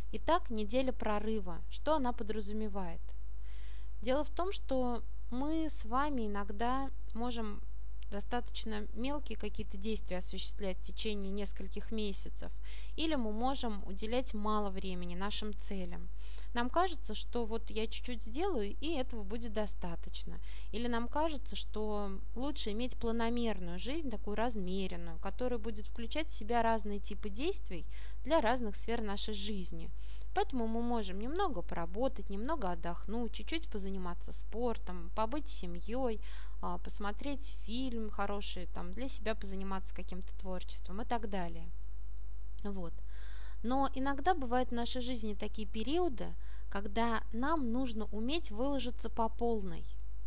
Итак, неделя прорыва. Что она подразумевает? Дело в том, что мы с вами иногда можем достаточно мелкие какие-то действия осуществлять в течение нескольких месяцев, или мы можем уделять мало времени нашим целям. Нам кажется, что вот я чуть-чуть сделаю, и этого будет достаточно. Или нам кажется, что лучше иметь планомерную жизнь, такую размеренную, которая будет включать в себя разные типы действий для разных сфер нашей жизни. Поэтому мы можем немного поработать, немного отдохнуть, чуть-чуть позаниматься спортом, побыть с семьей, посмотреть фильм хороший, там, для себя позаниматься каким-то творчеством и так далее. Вот. Но иногда бывают в нашей жизни такие периоды, когда нам нужно уметь выложиться по полной,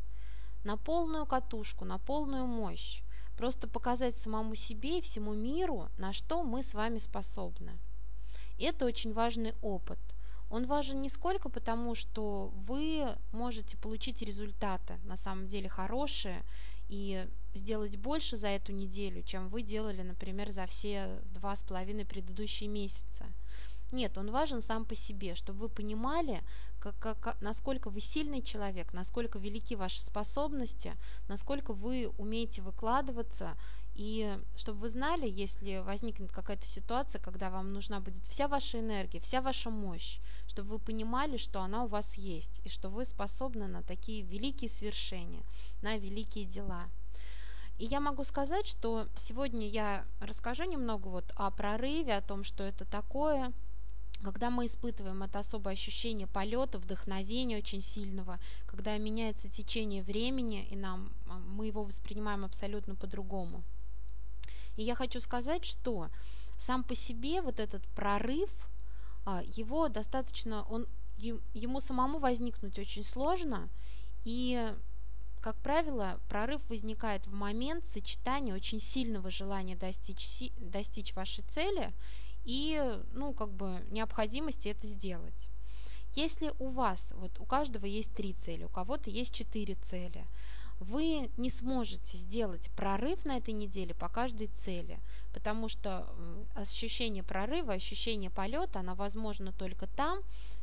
на полную катушку, на полную мощь, просто показать самому себе и всему миру, на что мы с вами способны. И это очень важный опыт. Он важен не сколько потому, что вы можете получить результаты, на самом деле хорошие, и сделать больше за эту неделю, чем вы делали, например, за все 2,5 предыдущие месяца. Нет, он важен сам по себе, чтобы вы понимали, насколько вы сильный человек, насколько велики ваши способности, насколько вы умеете выкладываться, и чтобы вы знали, если возникнет какая-то ситуация, когда вам нужна будет вся ваша энергия, вся ваша мощь, чтобы вы понимали, что она у вас есть, и что вы способны на такие великие свершения, на великие дела. И я могу сказать, что сегодня я расскажу немного вот о прорыве, о том, что это такое, когда мы испытываем это особое ощущение полета, вдохновения очень сильного, когда меняется течение времени, и мы его воспринимаем абсолютно по-другому. И я хочу сказать, что сам по себе вот этот прорыв, его достаточно, ему самому возникнуть очень сложно, и, как правило, прорыв возникает в момент сочетания очень сильного желания достичь вашей цели и, необходимости это сделать. Если у вас, вот у каждого есть 3 цели, у кого-то есть 4 цели, вы не сможете сделать прорыв на этой неделе по каждой цели, потому что ощущение прорыва, ощущение полета, оно возможно только там,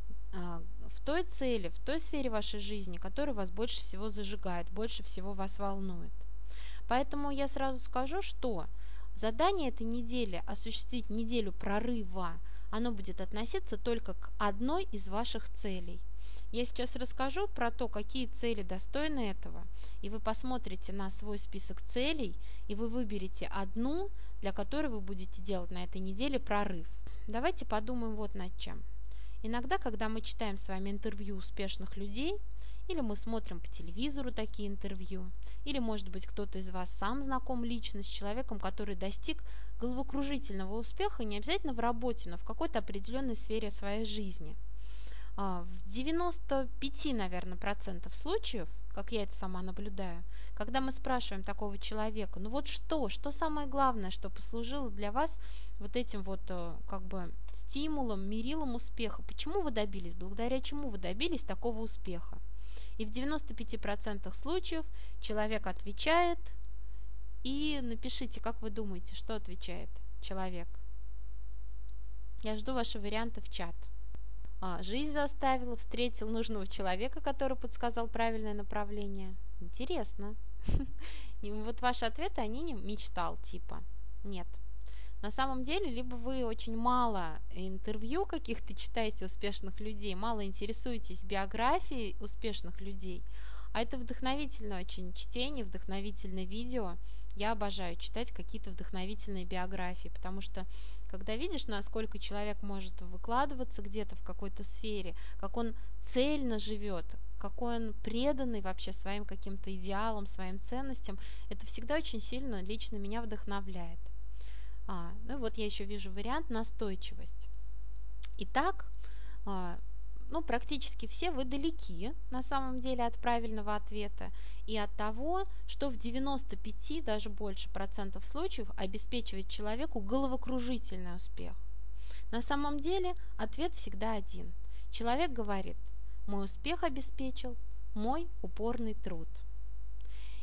в той цели, в той сфере вашей жизни, которая вас больше всего зажигает, больше всего вас волнует. Поэтому я сразу скажу, что задание этой недели осуществить неделю прорыва, оно будет относиться только к одной из ваших целей. Я сейчас расскажу про то, какие цели достойны этого, и вы посмотрите на свой список целей, и вы выберете одну, для которой вы будете делать на этой неделе прорыв. Давайте подумаем вот над чем. Иногда, когда мы читаем с вами интервью успешных людей, или мы смотрим по телевизору такие интервью, или, может быть, кто-то из вас сам знаком лично с человеком, который достиг головокружительного успеха, не обязательно в работе, но в какой-то определенной сфере своей жизни. В 95, наверное, процентов случаев, как я это сама наблюдаю, когда мы спрашиваем такого человека, ну вот что самое главное, что послужило для вас вот этим вот стимулом, мерилом успеха, почему вы добились, благодаря чему вы добились такого успеха? И в 95% случаев человек отвечает, и напишите, как вы думаете, что отвечает человек. Я жду ваши варианты в чат. Жизнь заставила, встретил нужного человека, который подсказал правильное направление. Интересно. Вот ваши ответы, они не мечтал, типа. Нет. На самом деле, либо вы очень мало интервью каких-то читаете успешных людей, мало интересуетесь биографией успешных людей, а это вдохновительное очень чтение, вдохновительное видео. Я обожаю читать какие-то вдохновительные биографии, потому что когда видишь, насколько человек может выкладываться где-то в какой-то сфере, как он цельно живет, какой он преданный вообще своим каким-то идеалам, своим ценностям, это всегда очень сильно лично меня вдохновляет. Ну и вот я еще вижу вариант настойчивость. Итак, практически все вы далеки на самом деле от правильного ответа и от того, что в 95, даже больше процентов случаев обеспечивает человеку головокружительный успех. На самом деле ответ всегда один. Человек говорит: мой успех обеспечил мой упорный труд.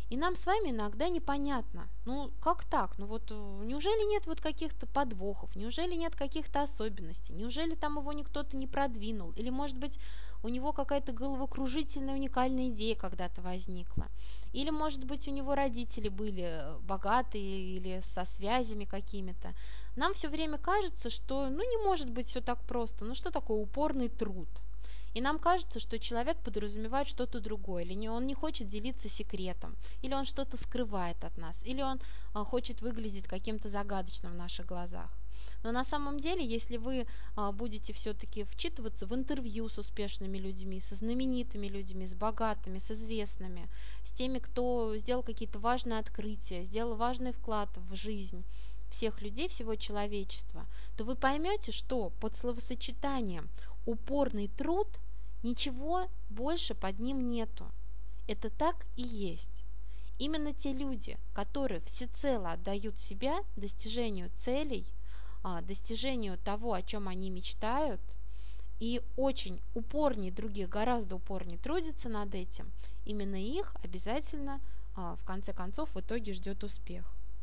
И нам с вами иногда непонятно, ну как так, ну вот неужели нет вот каких-то подвохов, неужели нет каких-то особенностей, неужели там его кто-то не продвинул, или может быть у него какая-то головокружительная уникальная идея когда-то возникла, или может быть у него родители были богатые или со связями какими-то. Нам все время кажется, что ну не может быть все так просто, ну что такое упорный труд? И нам кажется, что человек подразумевает что-то другое, или он не хочет делиться секретом, или он что-то скрывает от нас, или он хочет выглядеть каким-то загадочным в наших глазах. Но на самом деле, если вы будете все-таки вчитываться в интервью с успешными людьми, со знаменитыми людьми, с богатыми, с известными, с теми, кто сделал какие-то важные открытия, сделал важный вклад в жизнь всех людей, всего человечества, то вы поймете, что под словосочетанием упорный труд ничего больше под ним нету. Это так и есть. Именно те люди, которые всецело отдают себя достижению целей, достижению того, о чем они мечтают, и очень упорнее других, гораздо упорнее трудятся над этим, именно их обязательно в конце концов в итоге ждет успех.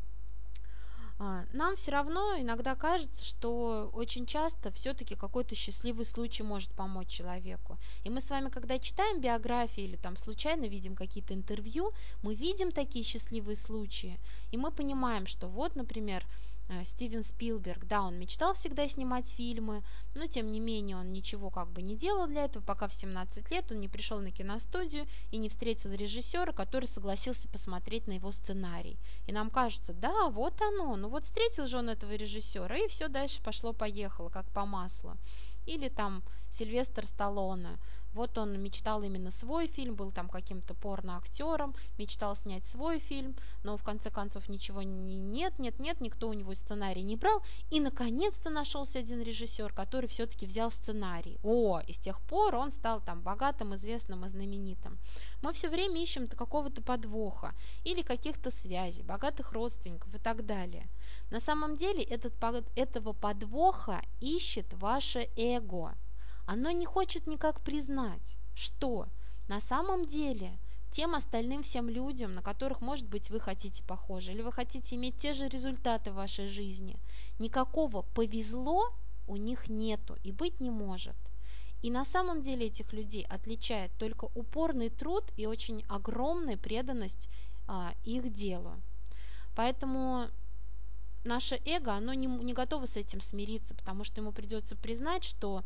Нам все равно иногда кажется, что очень часто все-таки какой-то счастливый случай может помочь человеку. И мы с вами, когда читаем биографии или там случайно видим какие-то интервью, мы видим такие счастливые случаи, и мы понимаем, что вот, например, Стивен Спилберг, да, он мечтал всегда снимать фильмы, но тем не менее он ничего как бы не делал для этого, пока в 17 лет он не пришел на киностудию и не встретил режиссера, который согласился посмотреть на его сценарий. И нам кажется, да, вот оно, ну вот встретил же он этого режиссера, и все дальше пошло-поехало, как по маслу. Или там Сильвестр Сталлоне. Вот он мечтал именно свой фильм, был там каким-то порно-актером, мечтал снять свой фильм, но в конце концов ничего нет, никто у него сценарий не брал. И наконец-то нашелся один режиссер, который все-таки взял сценарий. И с тех пор он стал там богатым, известным и знаменитым. Мы все время ищем какого-то подвоха или каких-то связей, богатых родственников и так далее. На самом деле этого подвоха ищет ваше эго. Оно не хочет никак признать, что на самом деле тем остальным всем людям, на которых, может быть, вы хотите похожи, или вы хотите иметь те же результаты в вашей жизни, никакого повезло у них нету и быть не может. И на самом деле этих людей отличает только упорный труд и очень огромная преданность их делу. Поэтому наше эго, оно не готово с этим смириться, потому что ему придется признать, что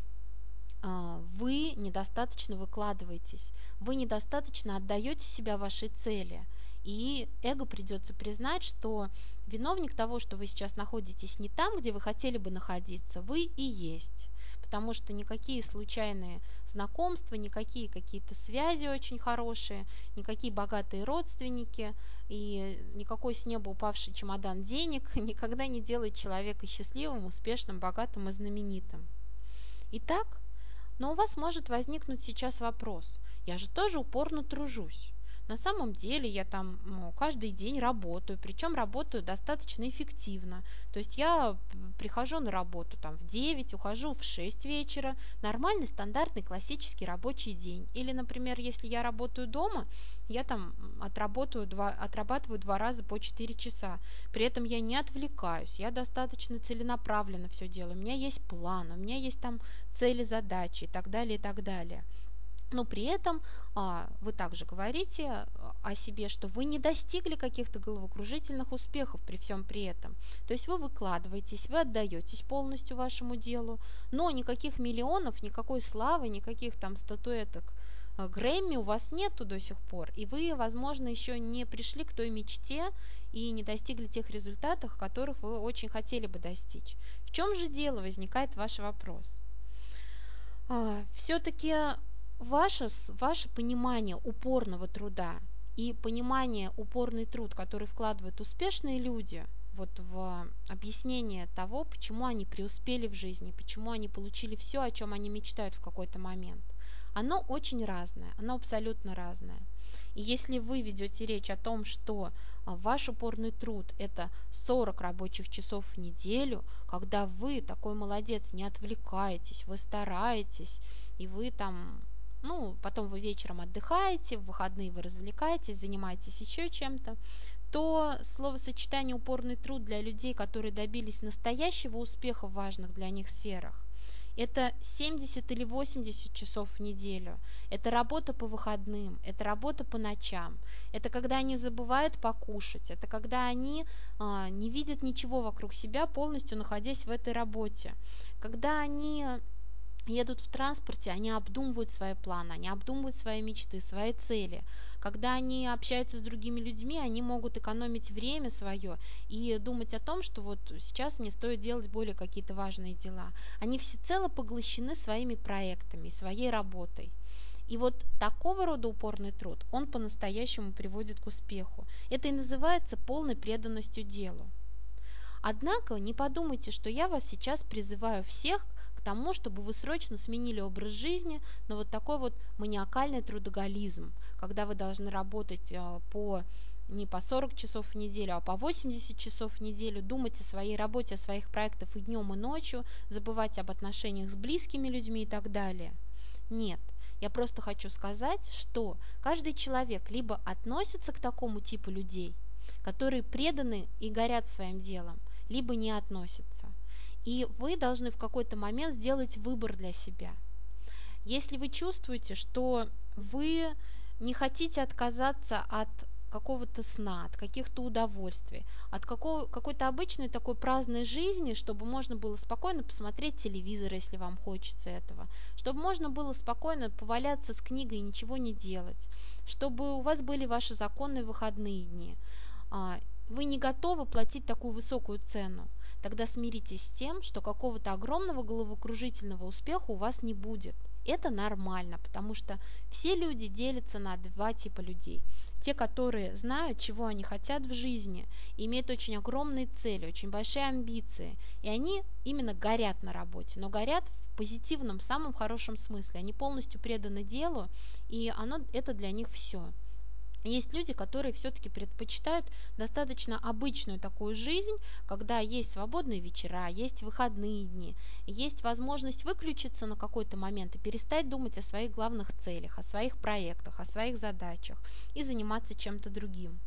вы недостаточно выкладываетесь, вы недостаточно отдаете себя вашей цели. И эго придется признать, что виновник того, что вы сейчас находитесь не там, где вы хотели бы находиться, вы и есть. Потому что никакие случайные знакомства, никакие какие-то связи очень хорошие, никакие богатые родственники и никакой с неба упавший чемодан денег никогда не делает человека счастливым, успешным, богатым и знаменитым. Итак, но у вас может возникнуть сейчас вопрос. Я же тоже упорно тружусь. На самом деле я там каждый день работаю, причем работаю достаточно эффективно. То есть я прихожу на работу там в 9, ухожу в 6 вечера. Нормальный, стандартный, классический рабочий день. Или, например, если я работаю дома, я там отрабатываю 2 раза по 4 часа. При этом я не отвлекаюсь, я достаточно целенаправленно все делаю. У меня есть план, у меня есть там цели, задачи и так далее, и так далее. Но при этом вы также говорите о себе, что вы не достигли каких-то головокружительных успехов при всем при этом. То есть вы выкладываетесь, вы отдаетесь полностью вашему делу, но никаких миллионов, никакой славы, никаких там статуэток Грэмми у вас нету до сих пор. И вы, возможно, еще не пришли к той мечте и не достигли тех результатов, которых вы очень хотели бы достичь. В чем же дело, возникает ваш вопрос. Все-таки ваше понимание упорного труда и понимание упорный труд, который вкладывают успешные люди вот в объяснение того, почему они преуспели в жизни, почему они получили все, о чем они мечтают в какой-то момент, оно очень разное, оно абсолютно разное. И если вы ведете речь о том, что ваш упорный труд – это 40 рабочих часов в неделю, когда вы такой молодец, не отвлекаетесь, вы стараетесь, и вы там ну, потом вы вечером отдыхаете, в выходные вы развлекаетесь, занимаетесь еще чем-то, то словосочетание упорный труд для людей, которые добились настоящего успеха в важных для них сферах, это 70 или 80 часов в неделю, это работа по выходным, это работа по ночам, это когда они забывают покушать, это когда они не видят ничего вокруг себя, полностью находясь в этой работе, когда они едут в транспорте, они обдумывают свои планы, они обдумывают свои мечты, свои цели. Когда они общаются с другими людьми, они могут экономить время свое и думать о том, что вот сейчас мне стоит делать более какие-то важные дела. Они всецело поглощены своими проектами, своей работой. И вот такого рода упорный труд, он по-настоящему приводит к успеху. Это и называется полной преданностью делу. Однако не подумайте, что я вас сейчас призываю всех к тому, чтобы вы срочно сменили образ жизни на вот такой вот маниакальный трудоголизм, когда вы должны работать не по 40 часов в неделю, а по 80 часов в неделю, думать о своей работе, о своих проектах и днем, и ночью, забывать об отношениях с близкими людьми и так далее. Нет, я просто хочу сказать, что каждый человек либо относится к такому типу людей, которые преданы и горят своим делом, либо не относятся. И вы должны в какой-то момент сделать выбор для себя. Если вы чувствуете, что вы не хотите отказаться от какого-то сна, от каких-то удовольствий, от какой-то обычной такой праздной жизни, чтобы можно было спокойно посмотреть телевизор, если вам хочется этого, чтобы можно было спокойно поваляться с книгой и ничего не делать, чтобы у вас были ваши законные выходные дни, вы не готовы платить такую высокую цену, тогда смиритесь с тем, что какого-то огромного головокружительного успеха у вас не будет. Это нормально, потому что все люди делятся на два типа людей. Те, которые знают, чего они хотят в жизни, имеют очень огромные цели, очень большие амбиции, и они именно горят на работе, но горят в позитивном, самом хорошем смысле. Они полностью преданы делу, и это для них все. Есть люди, которые все-таки предпочитают достаточно обычную такую жизнь, когда есть свободные вечера, есть выходные дни, есть возможность выключиться на какой-то момент и перестать думать о своих главных целях, о своих проектах, о своих задачах и заниматься чем-то другим.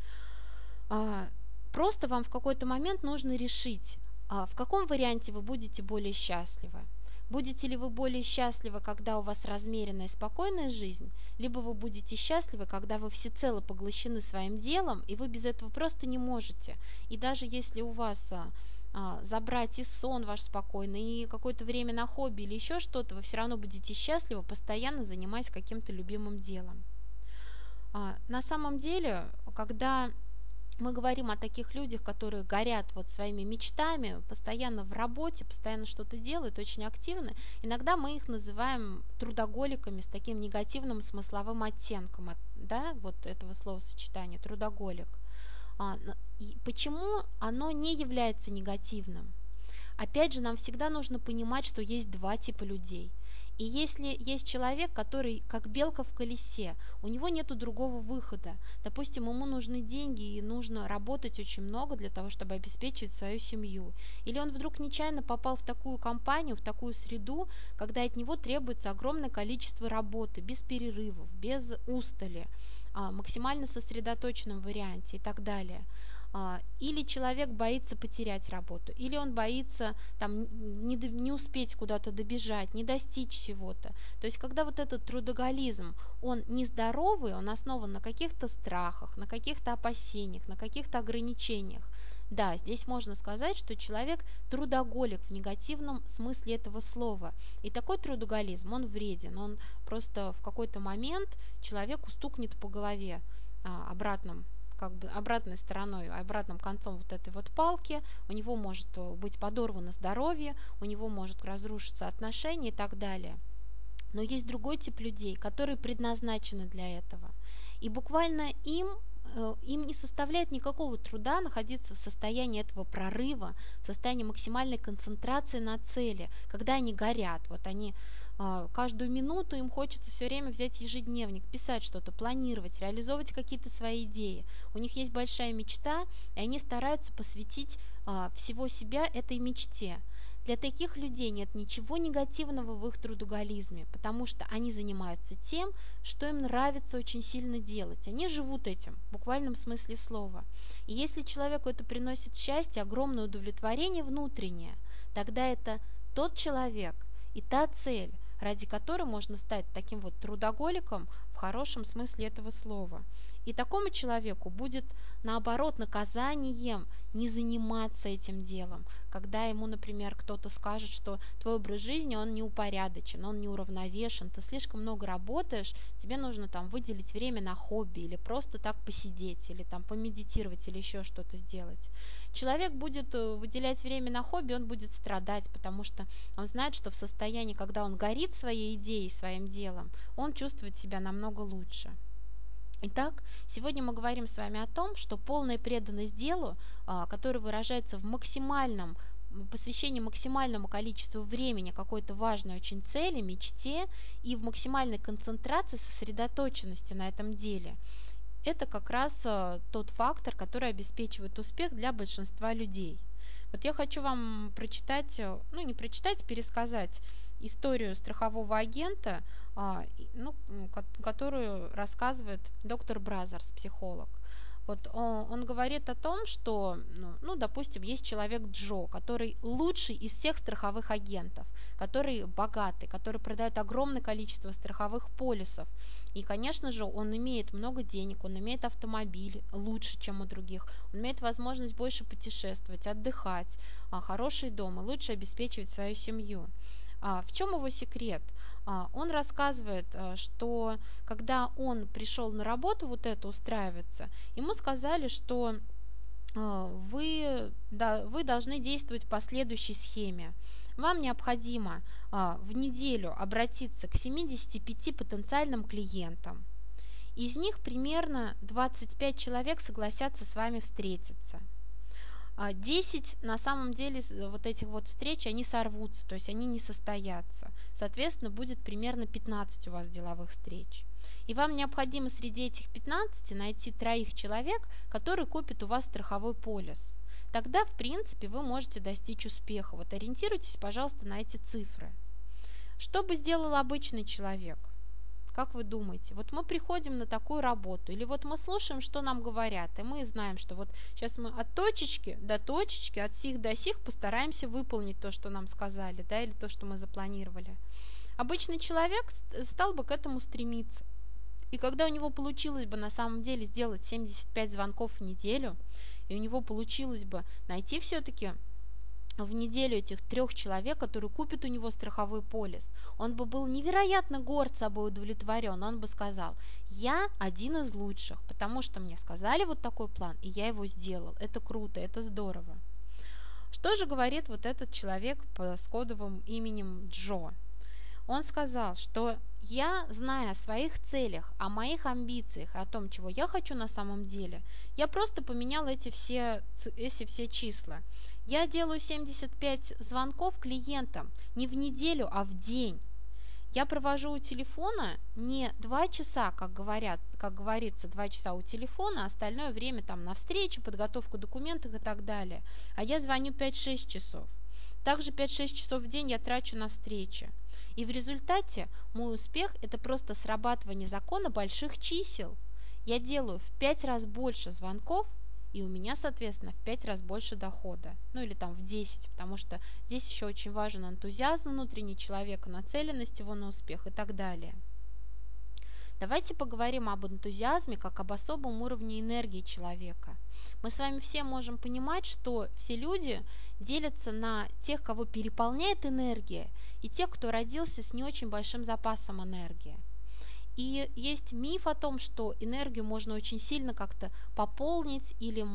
Просто вам в какой-то момент нужно решить, в каком варианте вы будете более счастливы. Будете ли вы более счастливы, когда у вас размеренная и спокойная жизнь, либо вы будете счастливы, когда вы всецело поглощены своим делом, и вы без этого просто не можете. И даже если у вас забрать и сон ваш спокойный, и какое-то время на хобби или еще что-то, вы все равно будете счастливы, постоянно занимаясь каким-то любимым делом. На самом деле, когда мы говорим о таких людях, которые горят вот своими мечтами, постоянно в работе, постоянно что-то делают, очень активны. Иногда мы их называем трудоголиками с таким негативным смысловым оттенком, да, вот этого словосочетания трудоголик. И почему оно не является негативным? Опять же, нам всегда нужно понимать, что есть два типа людей. И если есть человек, который как белка в колесе, у него нет другого выхода. Допустим, ему нужны деньги и нужно работать очень много для того, чтобы обеспечить свою семью. Или он вдруг нечаянно попал в такую компанию, в такую среду, когда от него требуется огромное количество работы, без перерывов, без устали, максимально сосредоточенном варианте и так далее. Или человек боится потерять работу, или он боится не успеть куда-то добежать, не достичь чего-то. То есть, когда вот этот трудоголизм, он нездоровый, он основан на каких-то страхах, на каких-то опасениях, на каких-то ограничениях. Да, здесь можно сказать, что человек трудоголик в негативном смысле этого слова. И такой трудоголизм, он вреден, он просто в какой-то момент человеку стукнет по голове обратной стороной, обратным концом вот этой вот палки, у него может быть подорвано здоровье, у него может разрушиться отношения и так далее. Но есть другой тип людей, которые предназначены для этого. И буквально им не составляет никакого труда находиться в состоянии этого прорыва, в состоянии максимальной концентрации на цели, когда они горят. Вот они каждую минуту им хочется все время взять ежедневник, писать что-то, планировать, реализовывать какие-то свои идеи. У них есть большая мечта, и они стараются посвятить всего себя этой мечте. Для таких людей нет ничего негативного в их трудоголизме, потому что они занимаются тем, что им нравится очень сильно делать. Они живут этим, в буквальном смысле слова. И если человеку это приносит счастье, огромное удовлетворение внутреннее, тогда это тот человек и та цель, ради которой можно стать таким вот трудоголиком в хорошем смысле этого слова. И такому человеку будет, наоборот, наказанием не заниматься этим делом. Когда ему, например, кто-то скажет, что твой образ жизни, он неупорядочен, он неуравновешен, ты слишком много работаешь, тебе нужно там выделить время на хобби или просто так посидеть, или там помедитировать, или еще что-то сделать. Человек будет выделять время на хобби, он будет страдать, потому что он знает, что в состоянии, когда он горит своей идеей, своим делом, он чувствует себя намного лучше. Итак, сегодня мы говорим с вами о том, что полная преданность делу, которая выражается в максимальном посвящении максимальному количеству времени какой-то важной очень цели, мечте и в максимальной концентрации, сосредоточенности на этом деле, это как раз тот фактор, который обеспечивает успех для большинства людей. Вот я хочу вам прочитать, не прочитать, пересказать историю страхового агента, которую рассказывает доктор Бразерс, психолог. Вот он говорит о том, что, допустим, есть человек Джо, который лучший из всех страховых агентов, который богатый, который продает огромное количество страховых полисов. И, конечно же, он имеет много денег, он имеет автомобиль лучше, чем у других, он имеет возможность больше путешествовать, отдыхать, хороший дом и лучше обеспечивать свою семью. В чем его секрет? Он рассказывает, что когда он пришел на работу вот это устраиваться, ему сказали, что вы должны действовать по следующей схеме. Вам необходимо в неделю обратиться к 75 потенциальным клиентам. Из них примерно 25 человек согласятся с вами встретиться. 10 на самом деле вот этих вот встреч, они сорвутся, то есть они не состоятся. Соответственно, будет примерно 15 у вас деловых встреч. И вам необходимо среди этих 15 найти 3 человек, которые купят у вас страховой полис. Тогда, в принципе, вы можете достичь успеха. Вот ориентируйтесь, пожалуйста, на эти цифры. Что бы сделал обычный человек? Как вы думаете? Вот мы приходим на такую работу, или вот мы слушаем, что нам говорят, и мы знаем, что вот сейчас мы от точечки до точечки, от сих до сих постараемся выполнить то, что нам сказали, да, или то, что мы запланировали. Обычный человек стал бы к этому стремиться. И когда у него получилось бы на самом деле сделать 75 звонков в неделю, и у него получилось бы найти все-таки в неделю этих 3 человек, которые купят у него страховой полис, он бы был невероятно горд собой, удовлетворен. Он бы сказал: я один из лучших, потому что мне сказали вот такой план, и я его сделал. Это круто, это здорово. Что же говорит вот этот человек с кодовым именем Джо? Он сказал, что я, зная о своих целях, о моих амбициях, о том, чего я хочу на самом деле, я просто поменял эти все числа. Я делаю 75 звонков клиентам не в неделю, а в день. Я провожу у телефона не 2 часа, как говорится, 2 часа у телефона, а остальное время там на встречу, подготовку документов и так далее. А я звоню 5-6 часов. Также 5-6 часов в день я трачу на встречи. И в результате мой успех – это просто срабатывание закона больших чисел. Я делаю в 5 раз больше звонков, и у меня, соответственно, в 5 раз больше дохода. Или там в 10, потому что здесь еще очень важен энтузиазм внутренний человека, нацеленность его на успех и так далее. Давайте поговорим об энтузиазме как об особом уровне энергии человека. Мы с вами все можем понимать, что все люди делятся на тех, кого переполняет энергия, и тех, кто родился с не очень большим запасом энергии. И есть миф о том, что энергию можно очень сильно как-то пополнить, или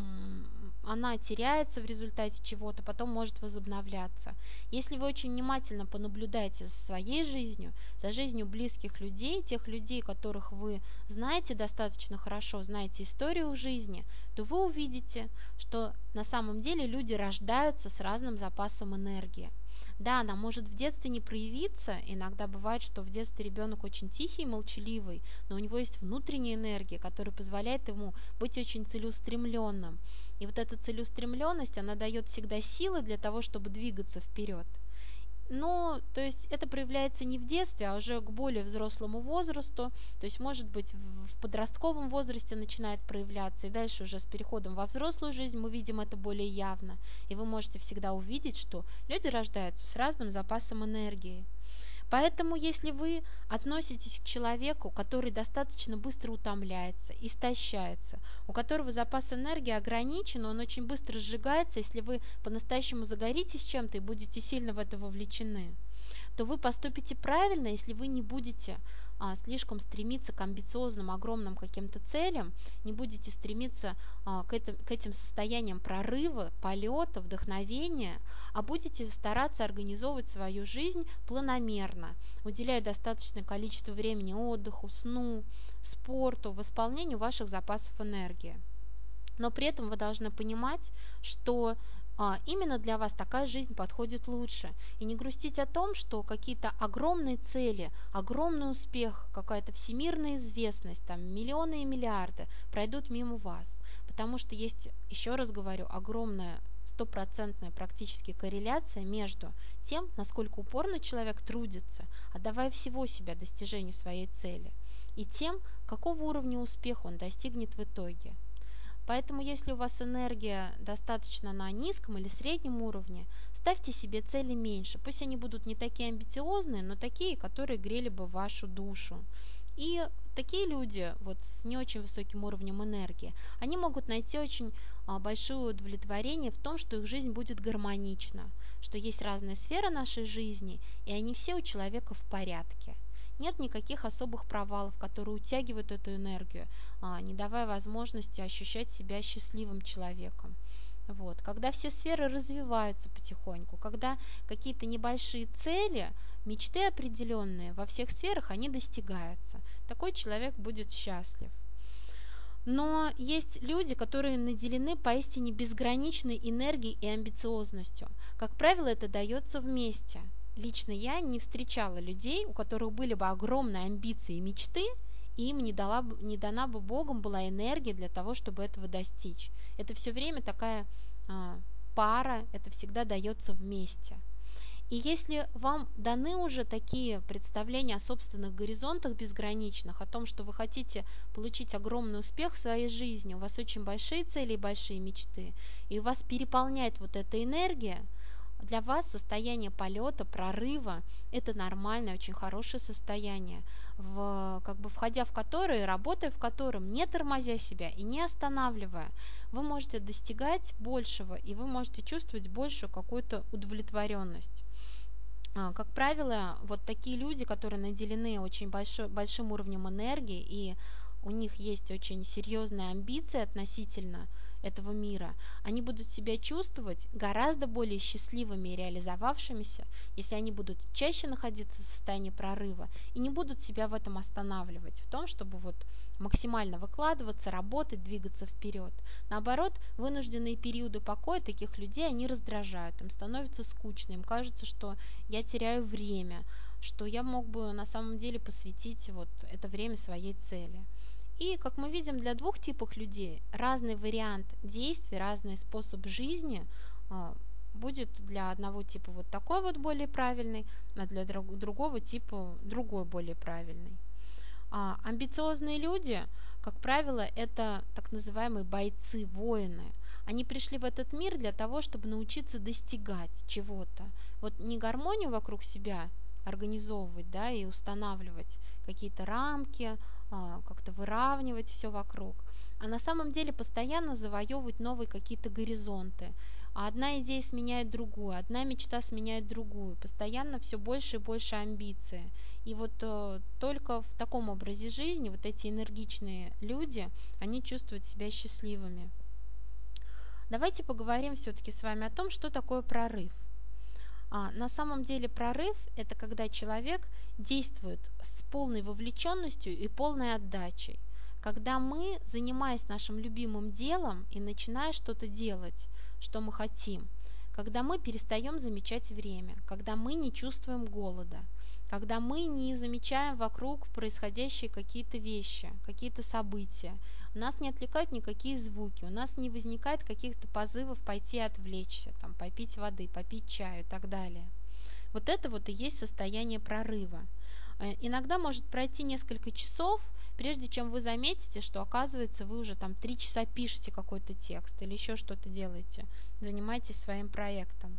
она теряется в результате чего-то, потом может возобновляться. Если вы очень внимательно понаблюдаете за своей жизнью, за жизнью близких людей, тех людей, которых вы знаете достаточно хорошо, знаете историю жизни, то вы увидите, что на самом деле люди рождаются с разным запасом энергии. Да, она может в детстве не проявиться. Иногда бывает, что в детстве ребенок очень тихий и молчаливый, но у него есть внутренняя энергия, которая позволяет ему быть очень целеустремленным. И вот эта целеустремленность, она дает всегда силы для того, чтобы двигаться вперед. Но, то есть это проявляется не в детстве, а уже к более взрослому возрасту. То есть, может быть, в подростковом возрасте начинает проявляться, и дальше уже с переходом во взрослую жизнь мы видим это более явно. И вы можете всегда увидеть, что люди рождаются с разным запасом энергии. Поэтому, если вы относитесь к человеку, который достаточно быстро утомляется, истощается, у которого запас энергии ограничен, он очень быстро сжигается, если вы по-настоящему загоритесь чем-то и будете сильно в это вовлечены, то вы поступите правильно, если вы не будете слишком стремиться к амбициозным, огромным каким-то целям, не будете стремиться к этим состояниям прорыва, полета, вдохновения, а будете стараться организовывать свою жизнь планомерно, уделяя достаточное количество времени отдыху, сну, спорту, восполнению ваших запасов энергии. Но при этом вы должны понимать, что именно для вас такая жизнь подходит лучше. И не грустить о том, что какие-то огромные цели, огромный успех, какая-то всемирная известность, там миллионы и миллиарды пройдут мимо вас. Потому что есть, еще раз говорю, огромная стопроцентная практически корреляция между тем, насколько упорно человек трудится, отдавая всего себя достижению своей цели, и тем, какого уровня успеха он достигнет в итоге. Поэтому, если у вас энергия достаточно на низком или среднем уровне, ставьте себе цели меньше. Пусть они будут не такие амбициозные, но такие, которые грели бы вашу душу. И такие люди вот с не очень высоким уровнем энергии, они могут найти очень большое удовлетворение в том, что их жизнь будет гармонична, что есть разные сферы нашей жизни, и они все у человека в порядке. Нет никаких особых провалов, которые утягивают эту энергию, не давая возможности ощущать себя счастливым человеком. Вот. Когда все сферы развиваются потихоньку, когда какие-то небольшие цели, мечты определенные во всех сферах, они достигаются. Такой человек будет счастлив. Но есть люди, которые наделены поистине безграничной энергией и амбициозностью. Как правило, это дается вместе. Лично я не встречала людей, у которых были бы огромные амбиции и мечты, и им не дана бы Богом была энергия для того, чтобы этого достичь. Это все время такая пара, это всегда дается вместе. И если вам даны уже такие представления о собственных горизонтах безграничных, о том, что вы хотите получить огромный успех в своей жизни, у вас очень большие цели и большие мечты, и у вас переполняет вот эта энергия, для вас состояние полета, прорыва – это нормальное, очень хорошее состояние, входя в которое, работая в котором, не тормозя себя и не останавливая, вы можете достигать большего, и вы можете чувствовать большую какую-то удовлетворенность. Как правило, вот такие люди, которые наделены очень большим уровнем энергии, и у них есть очень серьезные амбиции относительно этого мира, они будут себя чувствовать гораздо более счастливыми и реализовавшимися, если они будут чаще находиться в состоянии прорыва и не будут себя в этом останавливать, в том, чтобы вот максимально выкладываться, работать, двигаться вперед. Наоборот, вынужденные периоды покоя таких людей, они раздражают, им становится скучно, им кажется, что я теряю время, что я мог бы на самом деле посвятить вот это время своей цели. И, как мы видим, для двух типов людей разный вариант действий, разный способ жизни будет для одного типа вот такой вот более правильный, а для другого типа другой более правильный. Амбициозные люди, как правило, это так называемые бойцы, воины. Они пришли в этот мир для того, чтобы научиться достигать чего-то. Вот не гармонию вокруг себя организовывать, да, и устанавливать какие-то рамки, как-то выравнивать все вокруг, а на самом деле постоянно завоевывать новые какие-то горизонты. А одна идея сменяет другую, одна мечта сменяет другую, постоянно все больше и больше амбиции. И вот только в таком образе жизни вот эти энергичные люди, они чувствуют себя счастливыми. Давайте поговорим все-таки с вами о том, что такое прорыв. На самом деле прорыв – это когда человек действует с полной вовлеченностью и полной отдачей. Когда мы, занимаясь нашим любимым делом и начиная что-то делать, что мы хотим, когда мы перестаем замечать время, когда мы не чувствуем голода, когда мы не замечаем вокруг происходящие какие-то вещи, какие-то события, нас не отвлекают никакие звуки, у нас не возникает каких-то позывов пойти отвлечься, там, попить воды, попить чаю и так далее. Вот это вот и есть состояние прорыва. Иногда может пройти несколько часов, прежде чем вы заметите, что, оказывается, вы уже там 3 часа пишете какой-то текст или еще что-то делаете, занимаетесь своим проектом.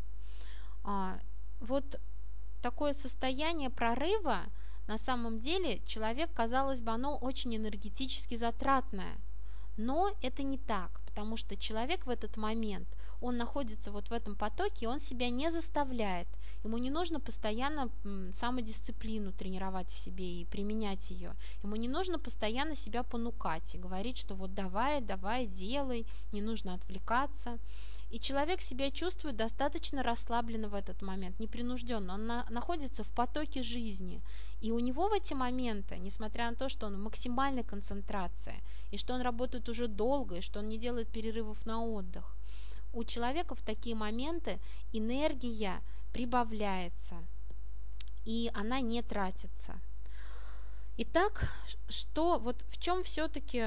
Вот такое состояние прорыва, на самом деле, человек, казалось бы, оно очень энергетически затратное. Но это не так, потому что человек в этот момент, он находится вот в этом потоке, он себя не заставляет. Ему не нужно постоянно самодисциплину тренировать в себе и применять ее. Ему не нужно постоянно себя понукать и говорить, что вот давай, делай, не нужно отвлекаться. И человек себя чувствует достаточно расслабленно в этот момент, непринужденно. Он находится в потоке жизни. И у него в эти моменты, несмотря на то, что он в максимальной концентрации, и что он работает уже долго, и что он не делает перерывов на отдых, у человека в такие моменты энергия прибавляется, и она не тратится. Итак, вот в чем все-таки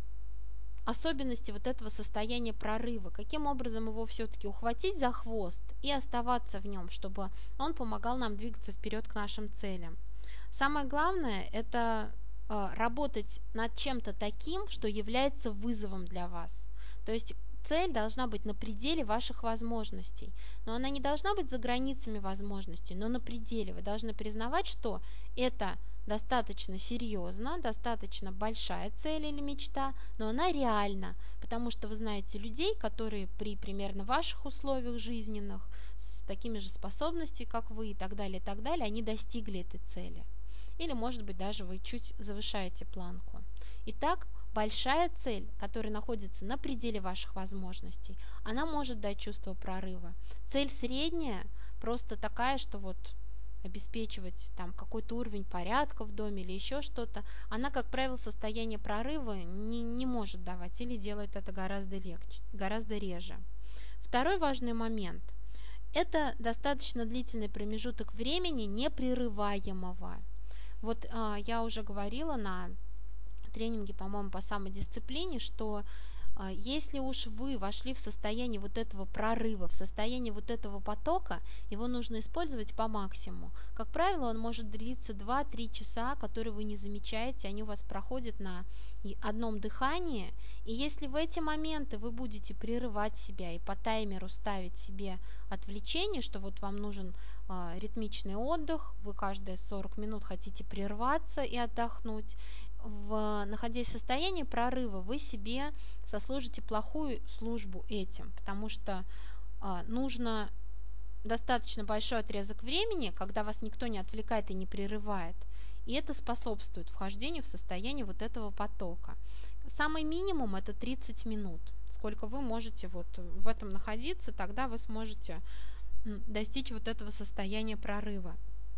особенности вот этого состояния прорыва? Каким образом его все-таки ухватить за хвост и оставаться в нем, чтобы он помогал нам двигаться вперед к нашим целям? Самое главное – это работать над чем-то таким, что является вызовом для вас. То есть цель должна быть на пределе ваших возможностей, но она не должна быть за границами возможностей, но на пределе. Вы должны признавать, что это достаточно серьезно, достаточно большая цель или мечта, но она реальна, потому что вы знаете людей, которые при примерно ваших условиях жизненных, с такими же способностями, как вы, и так далее, они достигли этой цели. Или, может быть, даже вы чуть завышаете планку. Итак, большая цель, которая находится на пределе ваших возможностей, она может дать чувство прорыва. Цель средняя, просто такая, что вот обеспечивать там какой-то уровень порядка в доме или еще что-то, она, как правило, состояние прорыва не может давать или делает это гораздо реже. Второй важный момент – это достаточно длительный промежуток времени непрерываемого. Вот я уже говорила на тренинге, по-моему, по самодисциплине, что если уж вы вошли в состояние вот этого прорыва, в состояние вот этого потока, его нужно использовать по максимуму. Как правило, он может длиться 2-3 часа, которые вы не замечаете, они у вас проходят на одном дыхании. И если в эти моменты вы будете прерывать себя и по таймеру ставить себе отвлечение, что вот вам нужен ритмичный отдых, вы каждые 40 минут хотите прерваться и отдохнуть, находясь в состоянии прорыва, вы себе сослужите плохую службу этим, потому что нужно достаточно большой отрезок времени, когда вас никто не отвлекает и не прерывает, и это способствует вхождению в состояние вот этого потока. Самый минимум это 30 минут. Сколько вы можете вот в этом находиться, тогда вы сможете достичь вот этого состояния прорыва.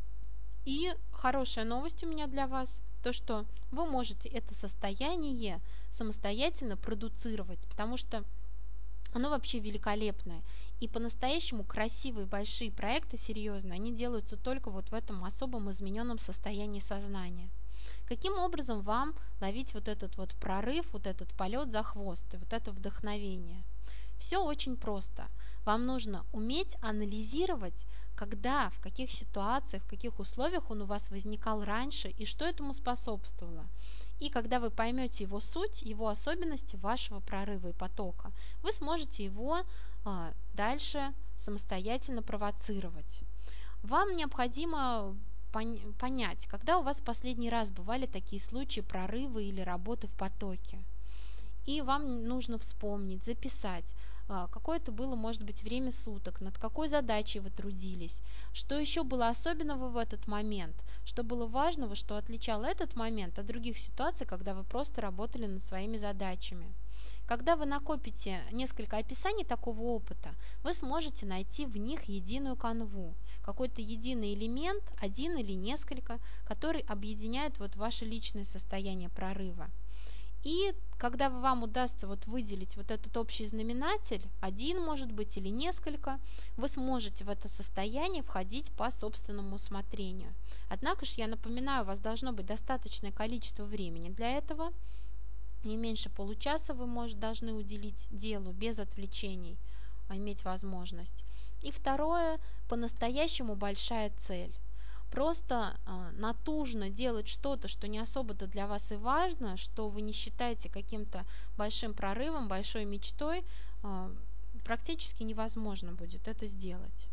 И хорошая новость у меня для вас, то, что вы можете это состояние самостоятельно продуцировать, потому что оно вообще великолепное. И по-настоящему красивые большие проекты, серьезные, они делаются только вот в этом особом измененном состоянии сознания. Каким образом вам ловить вот этот вот прорыв, вот этот полет за хвост и вот это вдохновение? Все очень просто. Вам нужно уметь анализировать, когда, в каких ситуациях, в каких условиях он у вас возникал раньше и что этому способствовало. И когда вы поймете его суть, его особенности вашего прорыва и потока, вы сможете его дальше самостоятельно провоцировать. Вам необходимо понять, когда у вас в последний раз бывали такие случаи прорыва или работы в потоке. И вам нужно вспомнить, записать, какое это было, может быть, время суток, над какой задачей вы трудились, что еще было особенного в этот момент, что было важного, что отличало этот момент от других ситуаций, когда вы просто работали над своими задачами. Когда вы накопите несколько описаний такого опыта, вы сможете найти в них единую канву, какой-то единый элемент, один или несколько, который объединяет вот ваше личное состояние прорыва. И когда вам удастся вот выделить вот этот общий знаменатель, один может быть или несколько, вы сможете в это состояние входить по собственному усмотрению. Однако же, я напоминаю, у вас должно быть достаточное количество времени для этого. Не меньше получаса вы должны уделить делу без отвлечений, иметь возможность. И второе, по-настоящему большая цель. Просто натужно делать что-то, что не особо-то для вас и важно, что вы не считаете каким-то большим прорывом, большой мечтой, практически невозможно будет это сделать.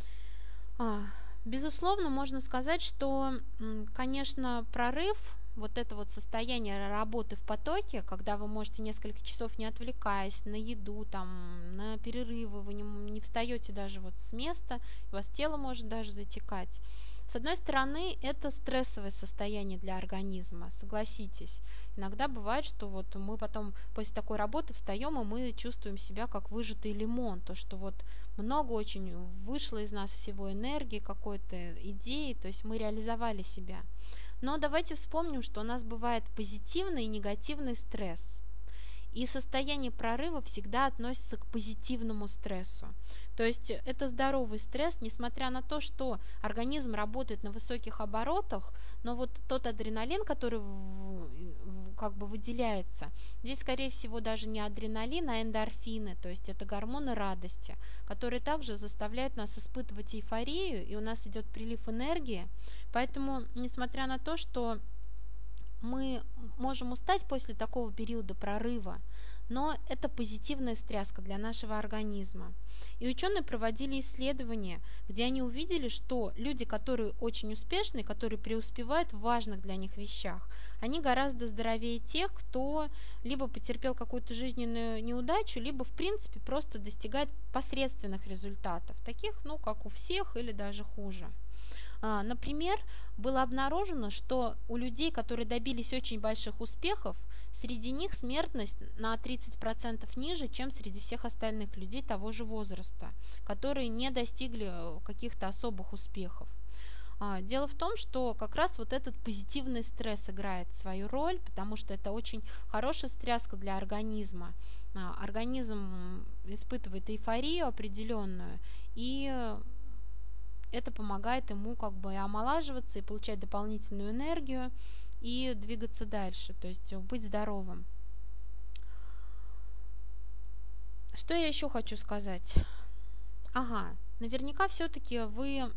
Безусловно, можно сказать, что, конечно, прорыв, вот это вот состояние работы в потоке, когда вы можете несколько часов не отвлекаясь на еду, там, на перерывы, вы не встаете даже вот с места, у вас тело может даже затекать. С одной стороны, это стрессовое состояние для организма, согласитесь. Иногда бывает, что вот мы потом после такой работы встаем, и мы чувствуем себя как выжатый лимон, то, что вот много очень вышло из нас всего энергии, какой-то идеи, то есть мы реализовали себя. Но давайте вспомним, что у нас бывает позитивный и негативный стресс. И состояние прорыва всегда относится к позитивному стрессу. То есть это здоровый стресс, несмотря на то, что организм работает на высоких оборотах, но вот тот адреналин, который как бы выделяется, здесь, скорее всего, даже не адреналин, а эндорфины, то есть это гормоны радости, которые также заставляют нас испытывать эйфорию, и у нас идет прилив энергии. Поэтому, несмотря на то, что мы можем устать после такого периода прорыва, но это позитивная встряска для нашего организма. И ученые проводили исследования, где они увидели, что люди, которые очень успешны, которые преуспевают в важных для них вещах, они гораздо здоровее тех, кто либо потерпел какую-то жизненную неудачу, либо в принципе просто достигает посредственных результатов, таких, как у всех или даже хуже. Например, было обнаружено, что у людей, которые добились очень больших успехов, среди них смертность на 30% ниже, чем среди всех остальных людей того же возраста, которые не достигли каких-то особых успехов. Дело в том, что как раз вот этот позитивный стресс играет свою роль, потому что это очень хорошая встряска для организма. Организм испытывает эйфорию определенную, и это помогает ему как бы и омолаживаться, и получать дополнительную энергию, и двигаться дальше, то есть быть здоровым. Что я еще хочу сказать? Наверняка все-таки вы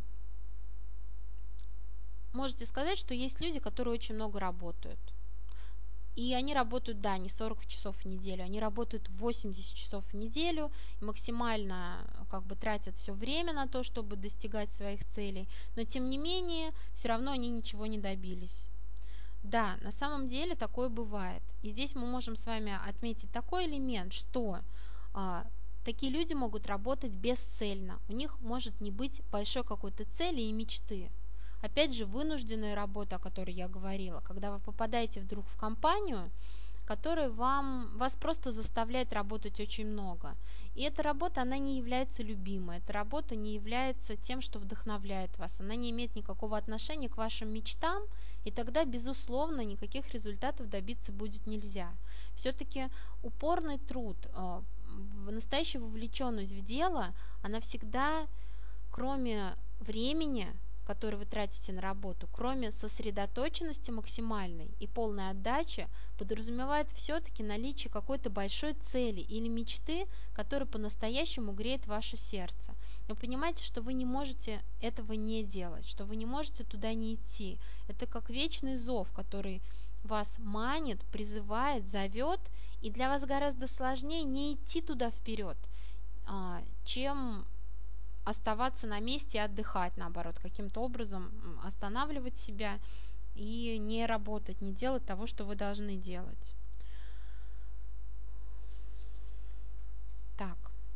можете сказать, что есть люди, которые очень много работают. И они работают, не 40 часов в неделю, они работают 80 часов в неделю, и максимально тратят все время на то, чтобы достигать своих целей, но тем не менее, все равно они ничего не добились. Да, на самом деле такое бывает. И здесь мы можем с вами отметить такой элемент, что такие люди могут работать бесцельно, у них может не быть большой какой-то цели и мечты. Опять же, вынужденная работа, о которой я говорила, когда вы попадаете вдруг в компанию, которая вас просто заставляет работать очень много. И эта работа, она не является любимой, эта работа не является тем, что вдохновляет вас, она не имеет никакого отношения к вашим мечтам, и тогда, безусловно, никаких результатов добиться будет нельзя. Все-таки упорный труд, настоящая вовлеченность в дело, она всегда, кроме времени, который вы тратите на работу, кроме сосредоточенности максимальной и полной отдачи, подразумевает все-таки наличие какой-то большой цели или мечты, которая по-настоящему греет ваше сердце. Вы понимаете, что вы не можете этого не делать, что вы не можете туда не идти. Это как вечный зов, который вас манит, призывает, зовет, и для вас гораздо сложнее не идти туда вперед, чем оставаться на месте и отдыхать, наоборот, каким-то образом останавливать себя и не работать, не делать того, что вы должны делать. Так.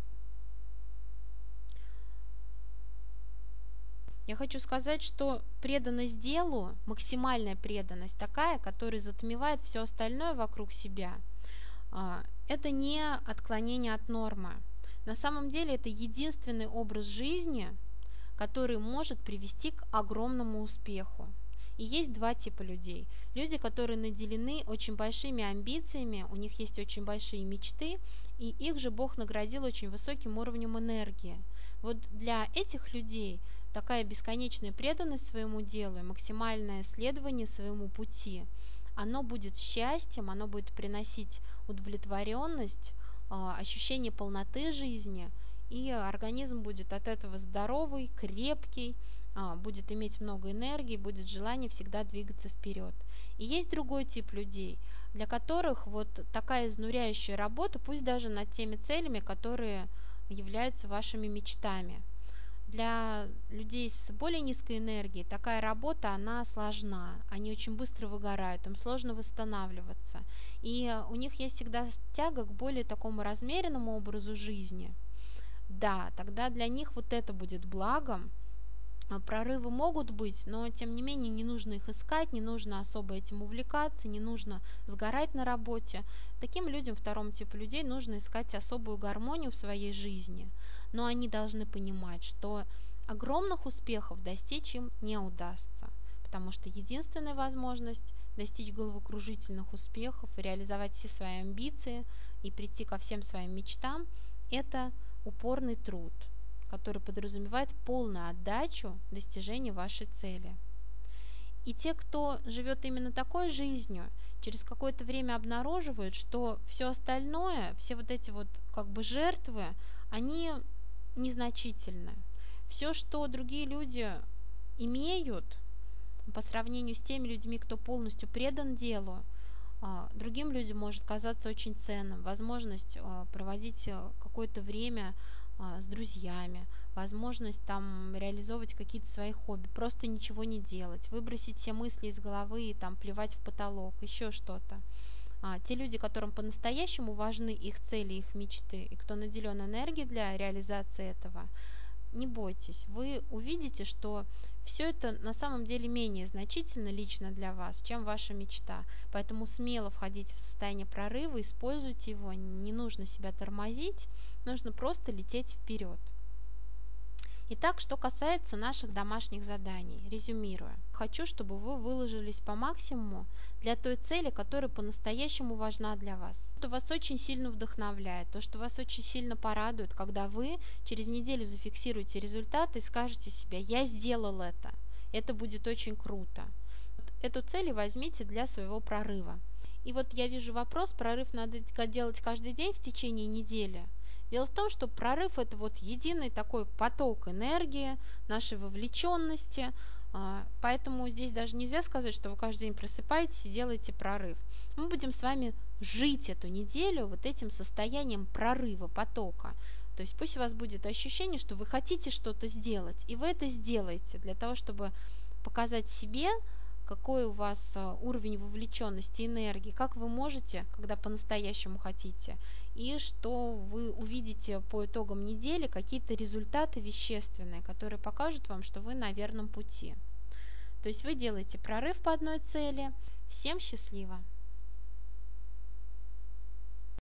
Я хочу сказать, что преданность делу, максимальная преданность такая, которая затмевает все остальное вокруг себя, это не отклонение от нормы. На самом деле это единственный образ жизни, который может привести к огромному успеху. И есть два типа людей. Люди, которые наделены очень большими амбициями, у них есть очень большие мечты, и их же Бог наградил очень высоким уровнем энергии. Вот для этих людей такая бесконечная преданность своему делу и максимальное следование своему пути, оно будет счастьем, оно будет приносить удовлетворенность, ощущение полноты жизни, и организм будет от этого здоровый, крепкий, будет иметь много энергии, будет желание всегда двигаться вперед. И есть другой тип людей, для которых вот такая изнуряющая работа, пусть даже над теми целями, которые являются вашими мечтами. Для людей с более низкой энергией такая работа, она сложна, они очень быстро выгорают, им сложно восстанавливаться. И у них есть всегда тяга к более такому размеренному образу жизни. Да, тогда для них вот это будет благом. Прорывы могут быть, но тем не менее не нужно их искать, не нужно особо этим увлекаться, не нужно сгорать на работе. Таким людям, второму типу людей, нужно искать особую гармонию в своей жизни. Но они должны понимать, что огромных успехов достичь им не удастся, потому что единственная возможность достичь головокружительных успехов, реализовать все свои амбиции и прийти ко всем своим мечтам – это упорный труд, который подразумевает полную отдачу достижения вашей цели. И те, кто живет именно такой жизнью, через какое-то время обнаруживают, что все остальное, все вот эти вот как бы жертвы, они незначительны. Все, что другие люди имеют по сравнению с теми людьми, кто полностью предан делу, другим людям может казаться очень ценным. Возможность проводить какое-то время с друзьями, возможность там реализовывать какие-то свои хобби, просто ничего не делать, выбросить все мысли из головы и там плевать в потолок, еще что-то. Те люди, которым по-настоящему важны их цели, их мечты, и кто наделен энергией для реализации этого, не бойтесь, вы увидите, что все это на самом деле менее значительно лично для вас, чем ваша мечта. Поэтому смело входите в состояние прорыва, используйте его, не нужно себя тормозить, нужно просто лететь вперед. Итак, что касается наших домашних заданий, резюмируя. Хочу, чтобы вы выложились по максимуму для той цели, которая по-настоящему важна для вас. Что вас очень сильно вдохновляет, то, что вас очень сильно порадует, когда вы через неделю зафиксируете результаты и скажете себе: «Я сделал это». Это будет очень круто. Эту цель возьмите для своего прорыва. И вот я вижу вопрос: прорыв надо делать каждый день в течение недели. Дело в том, что прорыв – это вот единый такой поток энергии, нашей вовлеченности, поэтому здесь даже нельзя сказать, что вы каждый день просыпаетесь и делаете прорыв. Мы будем с вами жить эту неделю вот этим состоянием прорыва, потока. То есть пусть у вас будет ощущение, что вы хотите что-то сделать, и вы это сделаете для того, чтобы показать себе, какой у вас уровень вовлеченности, энергии, как вы можете, когда по-настоящему хотите, и что вы увидите по итогам недели какие-то результаты вещественные, которые покажут вам, что вы на верном пути. То есть вы делаете прорыв по одной цели. Всем счастливо!